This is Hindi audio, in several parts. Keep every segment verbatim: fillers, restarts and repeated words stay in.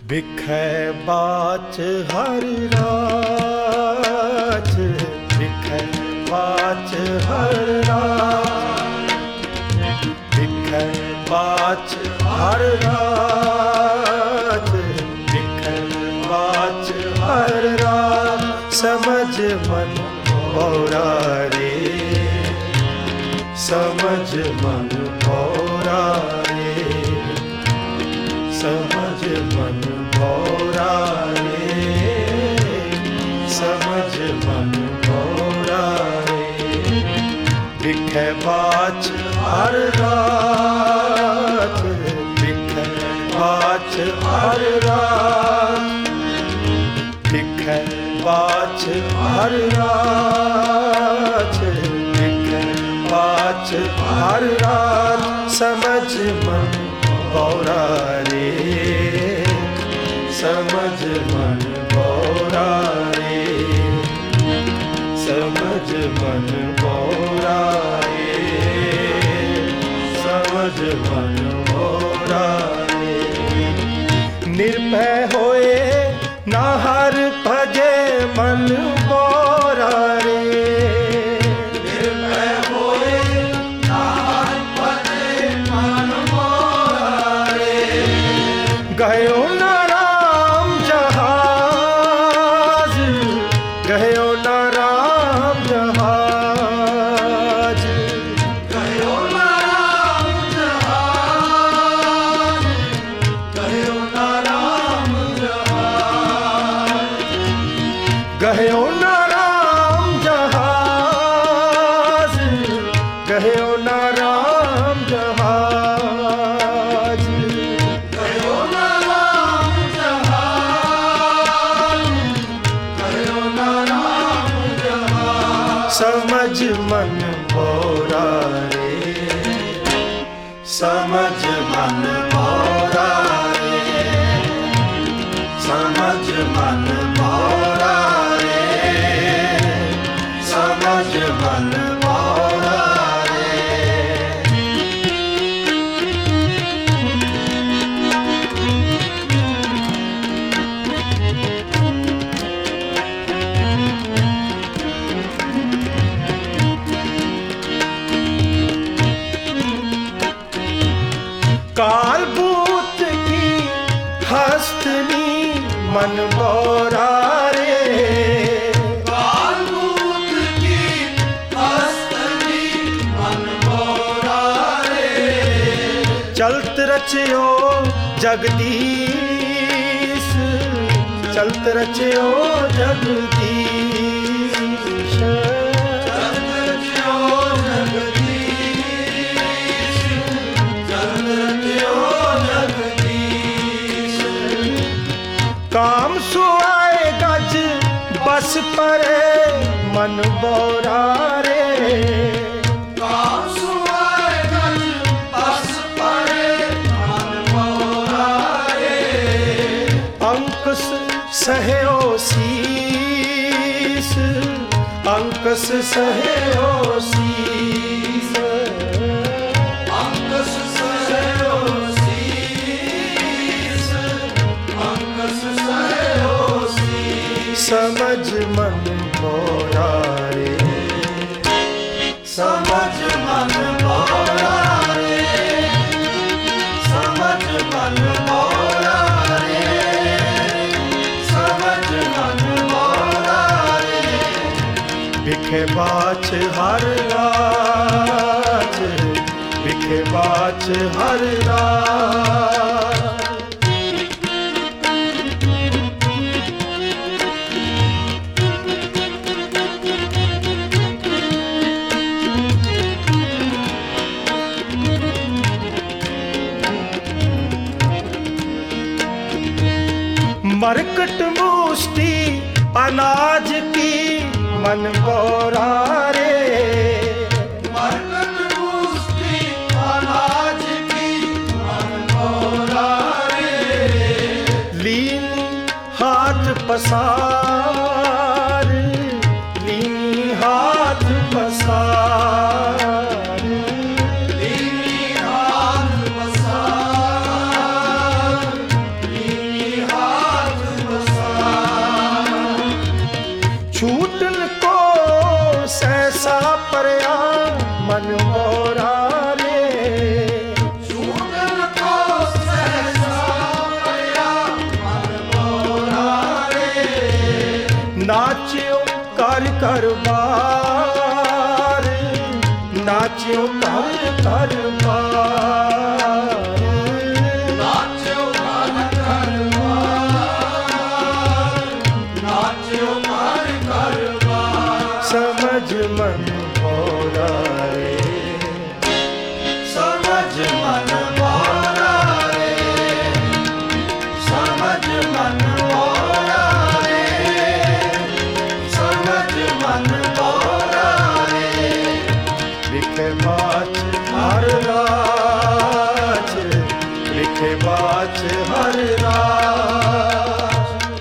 बिखै बाच हर रात, बिखै बाच हर रात, बिखै बाच हर रात, बिखै बाच हर रात। समझ मन भौरा रे, समझ मन भौरा रे, समझ मन भौरा रे, समझ मन भौरा रे। बिखै बाच हर रात, बिखै बाच हर रात, बिखै बाच हर रात, बिखै बाच हर रात। समझ मन भौरा रे, समझ मन भौरा रे, समझ मन भौरा रे, समझ मन भौरा रे। निर्भय होए ना हर भजे मन भौरा रे, निर्भय होए ना हर भजे मन भौरा रे। गयो ना राम जहाज, गयो ना राम जहाज, गयो ना राम जहाज, गयो ना राम जहाज, गयो ना राम जहाज, गयो ना राम जहाज, गयो ना राम जहाज, गयो ना राम जहाज। समझ मन भौरा रे, समझ मन भौरा रे, समझ मन भौरा रे, समझ मन भौरा रे। कालबूत की हस्तनी मन भौरा रे, कालबूत की हस्तनी मन भौरा रे। चलत रचयो जगदीश, चलत रचयो जगदीश, चलत रचयो जगदीश, चलत रचयो जगदीश। काम सुआए गज बस परे मन भौरा रे, काम सुआए गज बस परे मन भौरा रे। अंकुश सहयो शीस, अंकुश सहयो शीस, अंकुश सहयो शीस, अंकुश सहयो शीस। समझ मन भौरा रे, समझ मन भौरा रे, समझ मन भौरा रे, समझ मन भौरा रे। बिखै बाच हर रात, बिखै बाच हर रात। मरकट मुष्टि अनाज की मन भौरा रे, मरकट मुष्टि अनाज की मन भौरा रे। लीन हाथ पसार, लीन हाथ पसार, लीन हाथ पसार, लीन हाथ कर बार, नाच्यो कर कर बार, नाच्यो कर कर बार, नाच्यो कर कर बार। समझ मन भोरा रे, समझ मन भोरा रे, समझ मन भोरा रे, समझ मन भोरा रे। लिखे बाच हर राज, लिखे बाच हर राज।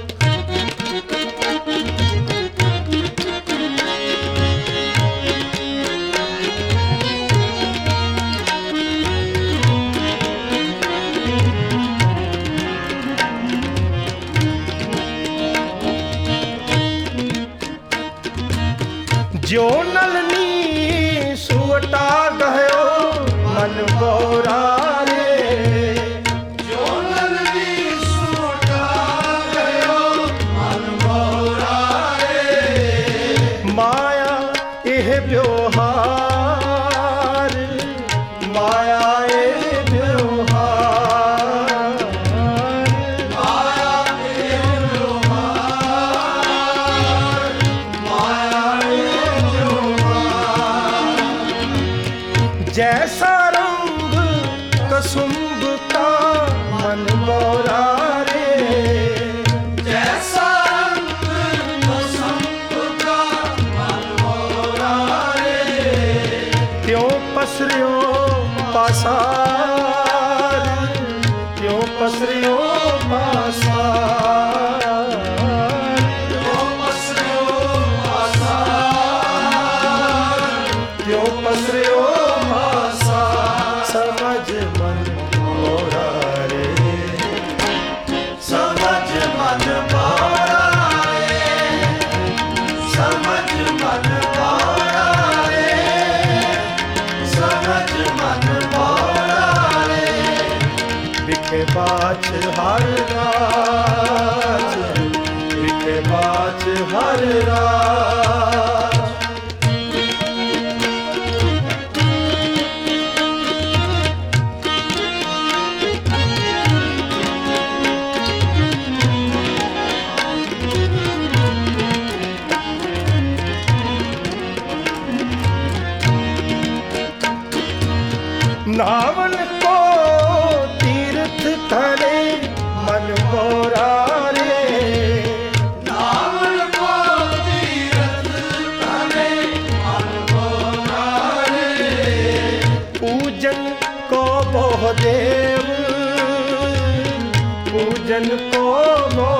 जो नलनी सुवटा गयो मन बोरा रे, जो नलनी सुवटा गयो मन बोरा रे। माया एह व्यवहार, माया एह व्यवहार, माया एह व्यवहार, माया एह व्यवहार। जैसा रंग कसुम्भ का मन बोरा रे, जैसा रंग कसुम्भ का मन बोरा रे। त्यों पसरियो पासार, त्यों पसरियो पासार, जो पसरियो पासार, त्यों पसरियो पासार। समझ मन भोरा रे, समझ मन भोरा रे, समझ मन भोरा रे, समझ मन भोरा रे। लिखे बाच हर राज, लिखे बाच हर राज। नावन को तीर्थ करे मन बोरा रे, नावन को तीर्थ करे मन भोरा रे। पूजन को मोह देव, पूजन को मोह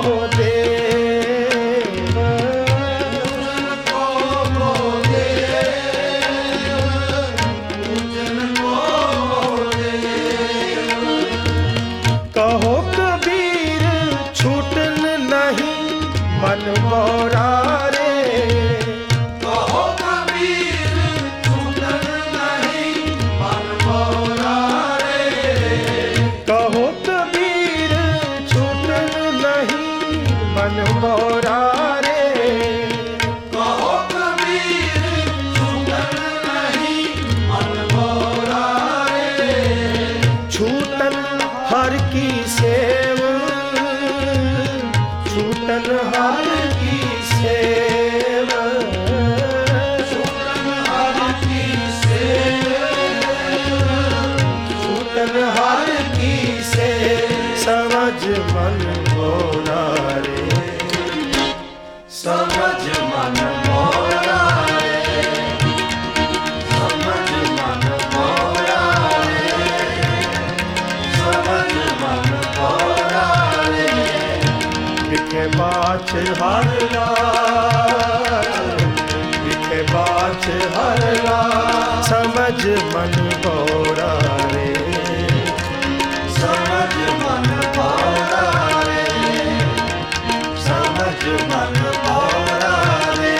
देव, पूजन को मोह देव, पूजन को मोह देव। कहो कबीर छूटन नहीं मन मोरा रे, कहो कबीर छूटन नहीं मन भोरा रे। कहो कबीर छूटन नहीं मन मोरा रे। कहो कबीर छूटन नहीं मन भोरा रे। छूटन हर की सेव, छूटन हर की सेव, छूटन हर की सेव, छूटन हर की सेव। समझ मन भोरा रे, समझ मन भोरा रे, समझ मन भोरा रे, समझ मन भोरा रे। लिखे बाच हर राज, लिखे बाच हर राज। समझ मन भोरा रे, समझ मन भोरा रे, समझ मन भोरा रे,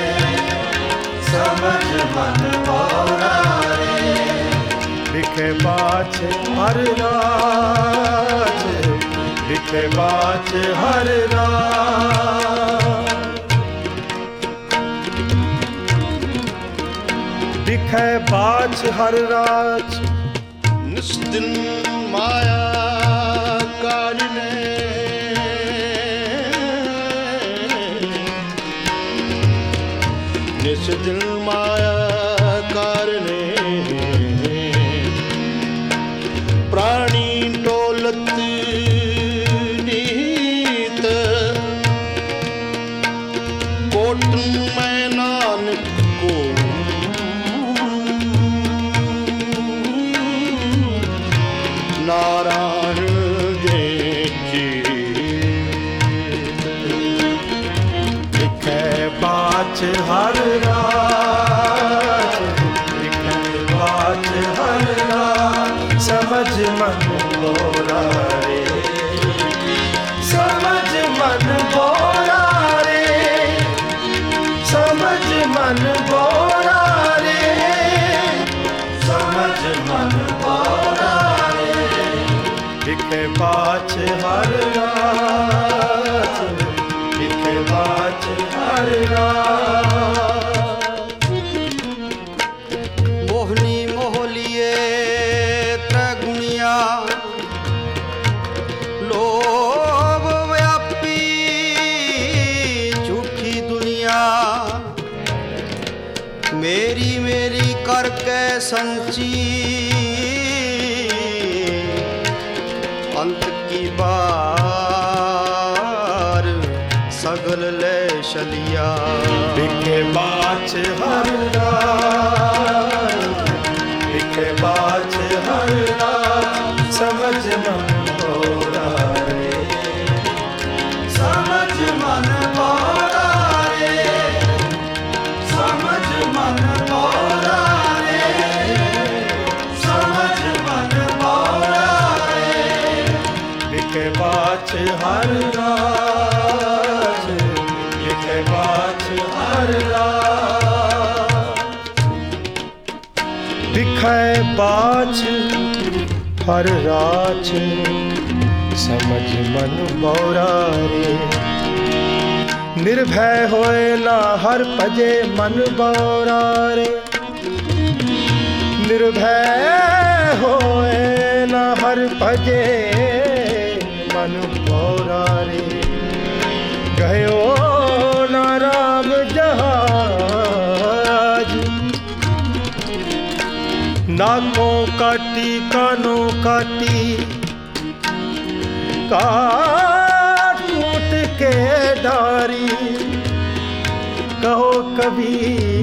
समझ मन भोरा रे। लिखे बाच हर राज, लिखे बाच हर राज। दिखै बाछ हर राज निस्दिन माया कारिने निस्दिन माया कारिने प्राणी डोलत नीत कोट में नानक को नारायण जी दिखै बाछ हर राज दिखै बाछ हर राज समझ मन मोरा रे समझ मन मोरा रे समझ मन मोरा रे समझ मन मोरा रे दिखै बाछ हर राज दिखै बाछ हर राज मोहनी मोहलिए त्रगुनिया लोभ व्यापी झूठी दुनिया मेरी मेरी करके संची अंत की बार सगल ले शलिया दिखे बाछ हर राज दिखे बाछ हर राज समझ मन मोरा रे समझ मन मोरा रे समझ मन मोरा रे समझ मन मोरा रे दिखे बाछ हर राज दिखे बाछ हर राज दिखे बाछ हर राज समझ मन मोरा रे निर्भय होए ना हर भजे मन बोरा रे निर्भय होए ना हर भजे मन बोरा रे गयो ना राम जहाज नाकों काटी कानों काटी काट कूट के डारी कहो कभी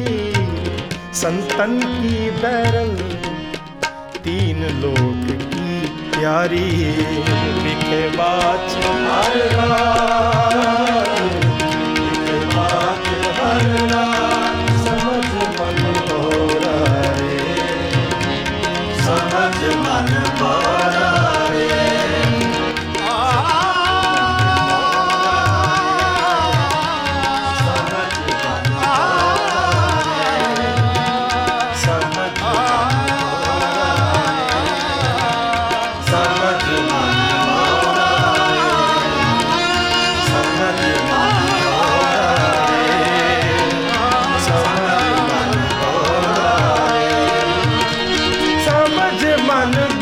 संतन की बैरल तीन लोक की प्यारी दिखे बाछ हर राज दिखे बाछ हर राज समझ मन मोरा रे समझ मन मोरा रे मन